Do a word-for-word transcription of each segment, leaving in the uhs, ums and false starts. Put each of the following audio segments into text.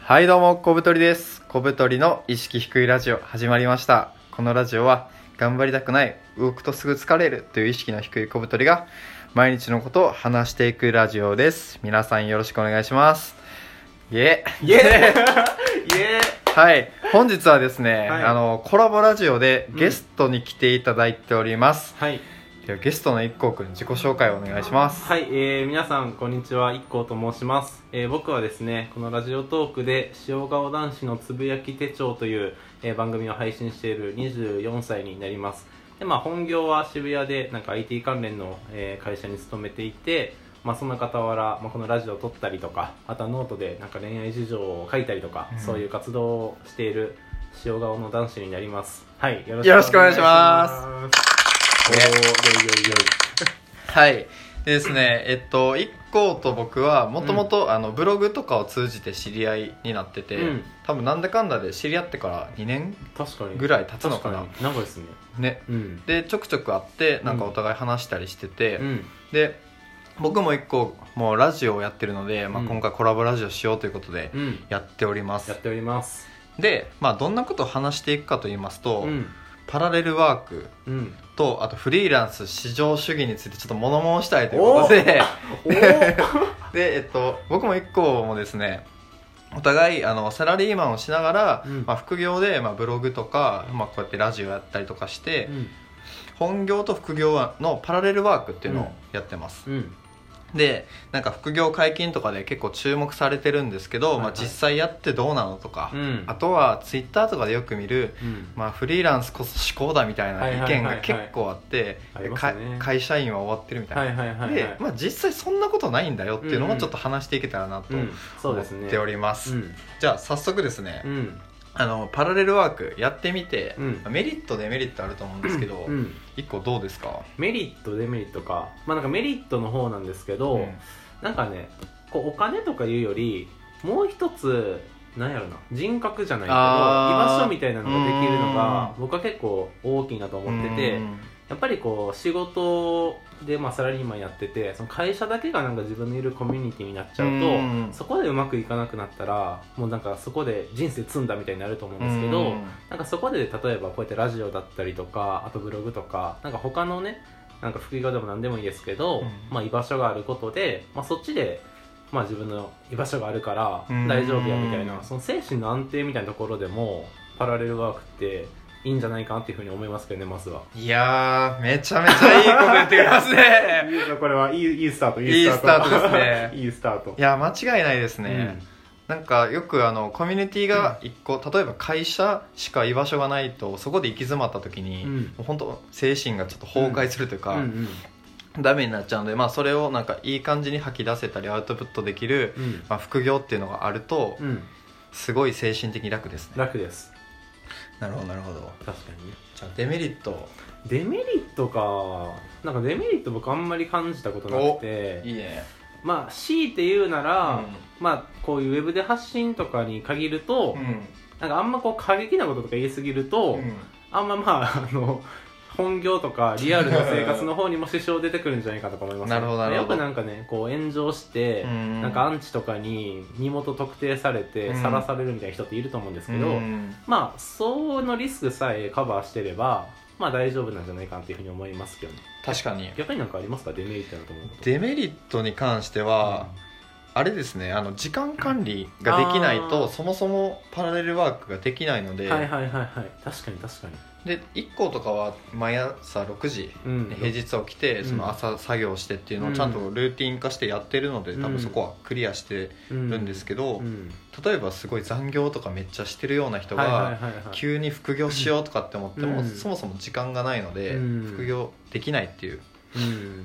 はいどうも、小太りです。小太りの意識低いラジオ始まりました。このラジオは頑張りたくない、動くとすぐ疲れるという意識の低い小太りが毎日のことを話していくラジオです。皆さんよろしくお願いします。イエーイエーイエーはい、本日はですね、 はい、 あのコラボラジオでゲストに来ていただいております、 うん、はいではゲストの IKKOくん自己紹介をお願いします。 はい、えー、皆さんこんにちは、 IKKO と申します、えー、僕はですねこのラジオトークで塩顔男子のつぶやき手帳という、えー、番組を配信しているにじゅうよんさいになります。で、まあ、本業は渋谷でなんか アイティー 関連の、えー、会社に勤めていて、まあ、その傍ら、まあ、このラジオを撮ったりとか、あとはノートでなんか恋愛事情を書いたりとか、うん、そういう活動をしている塩顔の男子になります。はい、よろしくお願いします。おー、よいよいよい。 はいでですね、えっと IKKO と僕はもともとブログとかを通じて知り合いになってて、うん、多分なんだかんだで知り合ってからにねんぐらい経つのかな。 確かに長いですね。 ね、うん、でちょくちょく会ってなんかお互い話したりしてて、うん、で僕も IKKO もうラジオをやってるので、まあ、今回コラボラジオしようということでやっております、 うん、やっております。 で、まあ、どんなことを話していくかと言いますと、うん、パラレルワークと、あとフリーランス至上主義についてちょっと物申したいということでで、えっと、僕も IKKO もですねお互いあのサラリーマンをしながら、うん、まあ、副業で、まあ、ブログとか、まあ、こうやってラジオやったりとかして、うん、本業と副業のパラレルワークっていうのをやってます、うん、でなんか副業解禁とかで結構注目されてるんですけど、はいはい、まあ、実際やってどうなのとか、うん、あとはツイッターとかでよく見る、うん、まあ、フリーランスこそ至高だみたいな意見が結構あって、会社員は終わってるみたいな、はいはいはいはい、で、まあ、実際そんなことないんだよっていうのもちょっと話していけたらなと思っております、うんうん、じゃあ早速ですね、うん、あのパラレルワークやってみて、うん、メリットデメリットあると思うんですけど、うん、いっこどうですか？ メリットデメリットか、まあ、なんかメリットの方なんですけど、うん、なんかねこうお金とかいうよりもう一つなんやろな人格じゃないけど居場所みたいなのができるのが僕は結構大きいなと思ってて、やっぱりこう仕事で、まあ、サラリーマンやっててその会社だけがなんか自分のいるコミュニティになっちゃうと、うん、そこでうまくいかなくなったらもうなんかそこで人生積んだみたいになると思うんですけど、うん、なんかそこで例えばこうやってラジオだったりとかあとブログとかなんか他のねなんか副業でも何でもいいですけど、うん、まあ、居場所があることで、まあ、そっちで、まあ、自分の居場所があるから大丈夫やみたいな、うん、その精神の安定みたいなところでもパラレルワークっていいんじゃないかなっていうふうに思いますけどね。まずはいやーめちゃめちゃいいこと言ってくれますねいいこれはいい、いいスタートいいスタートですねいいスタート。 いや間違いないですね、うん、なんかよくあのコミュニティが一個、うん、例えば会社しか居場所がないとそこで行き詰まった時に、うん、もう本当精神がちょっと崩壊するというか、うんうんうん、ダメになっちゃうので、まあ、それをなんかいい感じに吐き出せたりアウトプットできる、うん、まあ、副業っていうのがあると、うん、すごい精神的に楽ですね。 楽です。 なるほどなるほど。 確かに。 じゃあデメリットデメリットかなんかデメリット僕あんまり感じたことなくて。 いいね。 まあ強いて言うなら、うん、まあこういうウェブで発信とかに限ると、うん、なんかあんまこう過激なこととか言いすぎると、うん、あんままああの本業とかリアルな生活の方にも支障出てくるんじゃないかとか思います、ね、 なるほどなるほど。 よくなんかねこう炎上して、うん、なんかアンチとかに身元特定されてさらされるみたいな人っていると思うんですけど、うん、まあそのリスクさえカバーしてればまあ大丈夫なんじゃないかなっていうふうに思いますけどね。 確かに。 逆になんかありますかデメリットだと思うこと。 デメリットに関しては、うん、あれですねあの時間管理ができないとそもそもパラレルワークができないので、 はいはいはいはい確かに確かに。 で IKKO とかは毎朝ろくじ、うん、平日起きてその朝作業してっていうのをちゃんとルーティン化してやってるので、うん、多分そこはクリアしてるんですけど、うんうん、例えばすごい残業とかめっちゃしてるような人が急に副業しようとかって思っても、うん、そもそも時間がないので、うん、副業できないっていう、うん、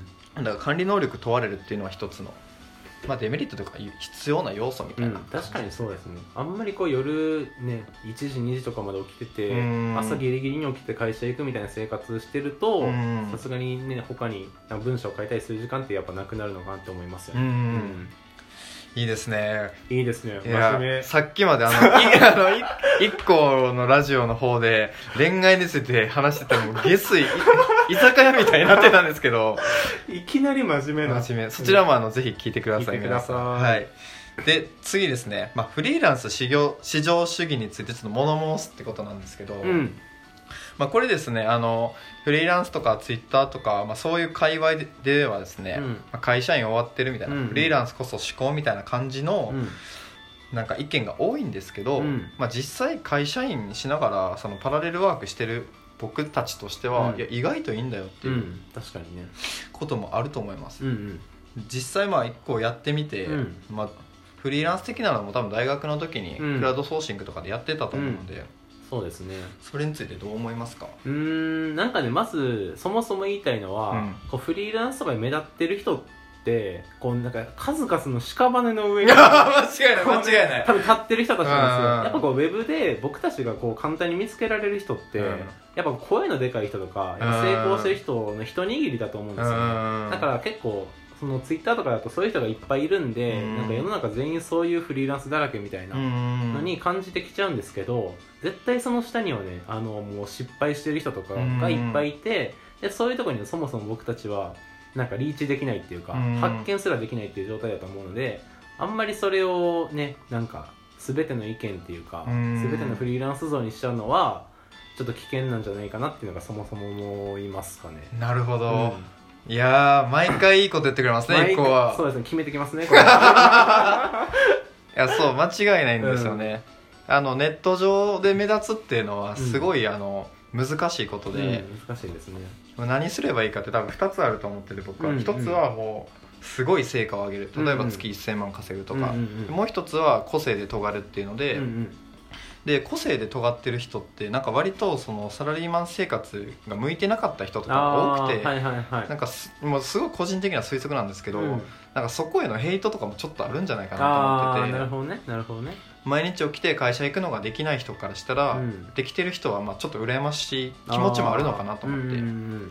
だから管理能力問われるっていうのは一つのまあ、デメリットとか必要な要素みたいな、うん、 確かにそうですね。あんまりこう夜ねいちじにじとかまで起きてて朝ギリギリに起きて会社行くみたいな生活してるとさすがにね他に文章を書いたりする時間ってやっぱなくなるのかなって思いますよね。うん、うんいいですね。 いいですね。真面目。 さっきまであのいあのいIKKOのラジオの方で恋愛について話してたのも下水居酒屋みたいになってたんですけどいきなり真面目な真面目。そちらもあのぜひ聞いてください。 聞いてください。 はい。 で次ですね、まあ、フリーランス市場市場主義についてちょっと物申すってことなんですけど、 うんまあ、これですねあのフリーランスとかツイッターとか、まあ、そういう界隈でではですね、うんまあ、会社員終わってるみたいな、うんうん、フリーランスこそ思考みたいな感じの、うんなんか意見が多いんですけど、うんまあ、実際会社員しながらそのパラレルワークしてる僕たちとしては、うん、いや意外といいんだよっていう、うん、 確かにねこともあると思います、 うんうん、 実際まあ一個やってみて、うんまあ、フリーランス的なのも多分大学の時にクラウドソーシングとかでやってたと思うので、うんうん、 そうですねそれについてどう思いますか？ うーんなんかねまずそもそも言いたいのは、うん、こうフリーランスとかで目立ってる人ってでこうなんか数々の屍の上に間違いない間違いない多分立ってる人たちなんですよ。やっぱこうウェブで僕たちがこう簡単に見つけられる人って、うん、やっぱ声のでかい人とかやっぱ成功してる人の一握りだと思うんですよね。だから結構そのツイッターとかだとそういう人がいっぱいいるんで、んなんか世の中全員そういうフリーランスだらけみたいなのに感じてきちゃうんですけど、絶対その下にはねあのもう失敗してる人とかがいっぱいいて、でそういうところにそもそも僕たちはなんかリーチできないっていうか、うん、発見すらできないっていう状態だと思うので、あんまりそれをねなんか全ての意見っていうか、うん、全てのフリーランス像にしちゃうのはちょっと危険なんじゃないかなっていうのがそもそも思いますかね。 なるほど、うん、いやー毎回いいこと言ってくれますね一個は。 そうですね決めてきますねこれいやそう間違いないんですよね、うん、あのネット上で目立つっていうのはすごい、うん、あの難しいことで、 うん、難しいですね。 何すればいいかって多分ふたつあると思ってる僕は、うんうん、ひとつはもうすごい成果を上げる、例えば月せんまん稼ぐとか、うんうん、もうひとつは個性で尖るっていうので、うんうん、で個性で尖ってる人ってなんか割とそのサラリーマン生活が向いてなかった人とかが多くて、 はいはいはい、 なんか す, もうすごい個人的な推測なんですけど、うん、なんかそこへのヘイトとかもちょっとあるんじゃないかなと思ってて、 なるほどねなるほどね。 毎日起きて会社行くのができない人からしたら、うん、できてる人はまあちょっと羨ましい気持ちもあるのかなと思って、うんうんうん、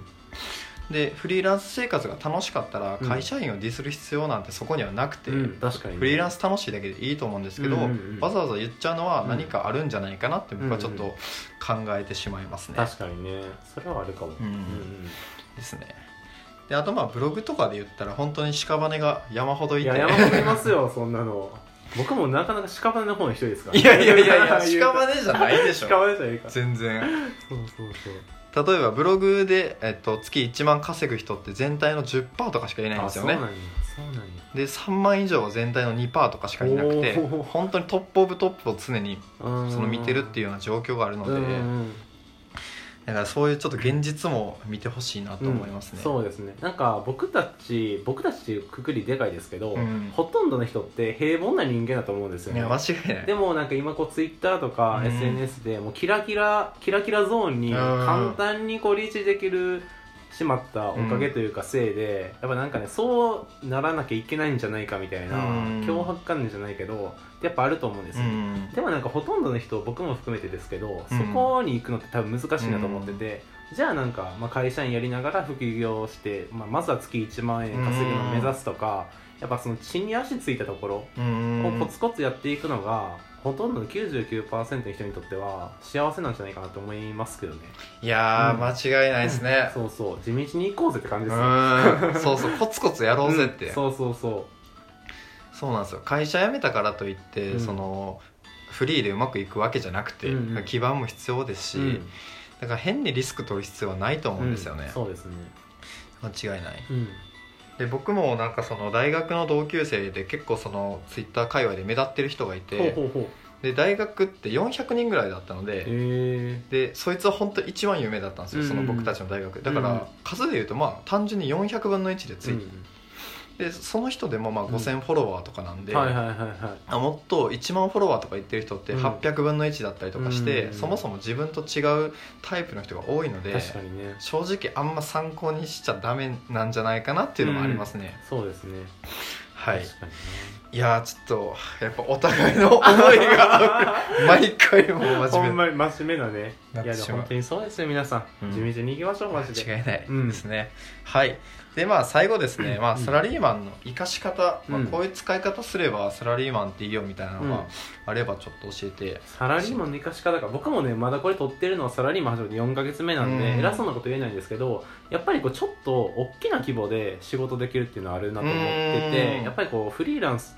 でフリーランス生活が楽しかったら会社員をディスる必要なんてそこにはなくて、 うん、確かにね、 フリーランス楽しいだけでいいと思うんですけど、うんうんうん、わざわざ言っちゃうのは何かあるんじゃないかなって僕はちょっと考えてしまいますね、 うんうん、確かにねそれはあるかも、 うんうんうん、ですね。であとまあブログとかで言ったら本当に屍が山ほどいて、 いや山ほどいますよそんなの僕もなかなか屍の方の一人ですから、 ね、いやいやいやいや屍じゃないでしょ屍じゃないか全然そうそうそう例えばブログで、えっと、月いちまん稼ぐ人って全体の じゅっパーセント とかしかいないんですよね。 あそうなんやそうなんやでさんまん以上は全体の にパーセント とかしかいなくて本当にトップオブトップを常にその見てるっていうような状況があるので、だからそういうちょっと現実も見てほしいなと思いますね、 うん、そうですね。なんか僕たち僕たちっていうくくりでかいですけど、うん、ほとんどの人って平凡な人間だと思うんですよね。 いや間違いない。 でもなんか今こうツイッターとか エスエヌエス でもうキラキラキラキラゾーンに簡単にこうリーチできるしまったおかげというかせいで、やっぱなんかねそうならなきゃいけないんじゃないかみたいな脅迫観念じゃないけどやっぱあると思うんですよ、ね、でもなんかほとんどの人僕も含めてですけどそこに行くのって多分難しいなと思ってて、じゃあなんかまあ会社員やりながら副業して、まあ、まずは月いちまんえん稼ぐのを目指すとか、やっぱその地に足ついたところをコツコツやっていくのがほとんどの きゅうじゅうきゅうパーセント の人にとっては幸せなんじゃないかなと思いますけどね。 いやー、うん、間違いないですねそうそう地道に行こうぜって感じですよ。 そうそうコツコツやろうぜって、 うん、そうそうそうそうなんですよ。会社辞めたからといって、うん、そのフリーでうまくいくわけじゃなくて、うんうん、基盤も必要ですし、うん、だから変にリスク取る必要はないと思うんですよね、 うん、そうですね間違いない、 うん、 で僕もなんかその大学の同級生で結構そのツイッター界隈で目立ってる人がいて、 ほうほうほうで大学ってよんひゃくにんぐらいだったので、でそいつは本当一番有名だったんですよ、うん、その僕たちの大学だから、うん、数でいうとまあ単純によんひゃくぶんのいちでついて、うん、でその人でもまあごせんフォロワーとかなんで、もっといちまんフォロワーとか言ってる人ってはっぴゃくぶんのいちだったりとかして、うん、そもそも自分と違うタイプの人が多いので、 確かにね、 正直あんま参考にしちゃダメなんじゃないかなっていうのもありますね、 うん、そうですねはい、 確かにね。 いやちょっとやっぱお互いの思いが毎回もう真面目ほんまに真面目なね。いやでも本当にそうですよ皆さん、うん、地道に行きましょうマジで。 間違いないですね、うん、はいでまあ最後ですね、まあ、サラリーマンの生かし方、うんまあ、こういう使い方すればサラリーマンっていいよみたいなのがあればちょっと教えて、うん、 サラリーマンの生かし方か。僕もねまだこれ撮ってるのはサラリーマン始めてよんかげつめなんで、うん、偉そうなこと言えないんですけど、やっぱりこうちょっと大きな規模で仕事できるっていうのはあるなと思ってて、やっぱりこうフリーランスっ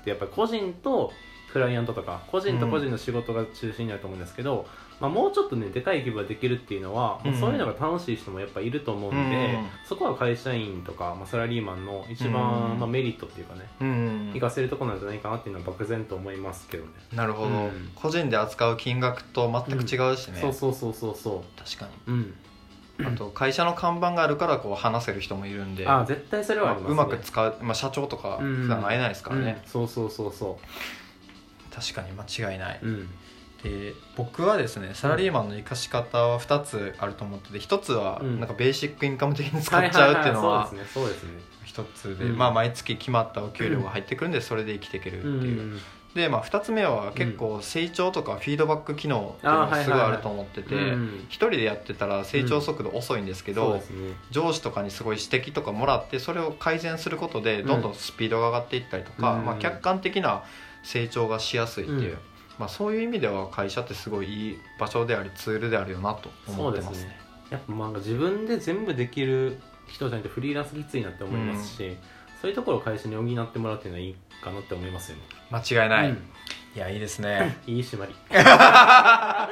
ってやっぱり個人とクライアントとか個人と個人の仕事が中心になると思うんですけど、うんまあ、もうちょっとねでかい規模ができるっていうのは、うん、そういうのが楽しい人もやっぱいると思うんで、うん、そこは会社員とか、まあ、サラリーマンの一番、うんまあ、メリットっていうかね、うん、活かせるところなんじゃないかなっていうのは漠然と思いますけどね。 なるほど、うん、個人で扱う金額と全く違うしね、 うん、そうそうそうそうそう確かに、うんあと会社の看板があるからこう話せる人もいるんで、 あ絶対それはありますね、 まあ、うまく使う、まあ、社長とか普段会えないですからね、うんうん、 そうそうそうそう確かに間違いない、 うん、 で僕はですねサラリーマンの生かし方はふたつあると思ってて、ひとつはなんかベーシックインカム的に使っちゃうっていうのはひとつで、まあ毎月決まったお給料が入ってくるんでそれで生きていけるっていう、うんで、まあ、ふたつめは結構成長とかフィードバック機能っていうのがすごいあると思ってて、一人でやってたら成長速度遅いんですけど、うんすね、上司とかにすごい指摘とかもらってそれを改善することでどんどんスピードが上がっていったりとか、うんまあ、客観的な成長がしやすいっていう、うんまあ、そういう意味では会社ってすごいいい場所でありツールであるよなと思ってますね。 そうですねやっぱまあ自分で全部できる人じゃなくてフリーランスきついなって思いますし、うんそういうところを会社に補ってもらうっていうのはいいかなって思いますよね。 間違いない、うん、いやいいですねいい締まりはい、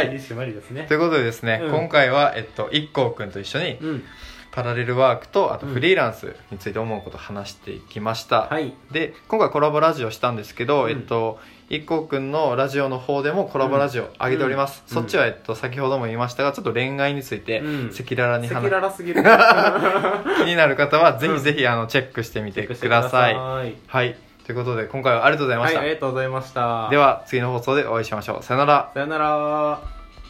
いい締まりですね。 ということでですね、うん、今回は、えっと、一光くんと一緒に、うん、パラレルワークとあとフリーランスについて思うことを話していきました、 うんはい、 で今回コラボラジオしたんですけど、うん、えっと一光くんのラジオの方でもコラボラジオ上げております、うん、そっちは、えっと、先ほども言いましたがちょっと恋愛について赤裸々に話、うん、赤裸々すぎる気になる方はぜひぜひあのチェックしてみてください、はいということで今回はありがとうございました、 はい、ありがとうございました。 では次の放送でお会いしましょう。さよなら。 さよなら。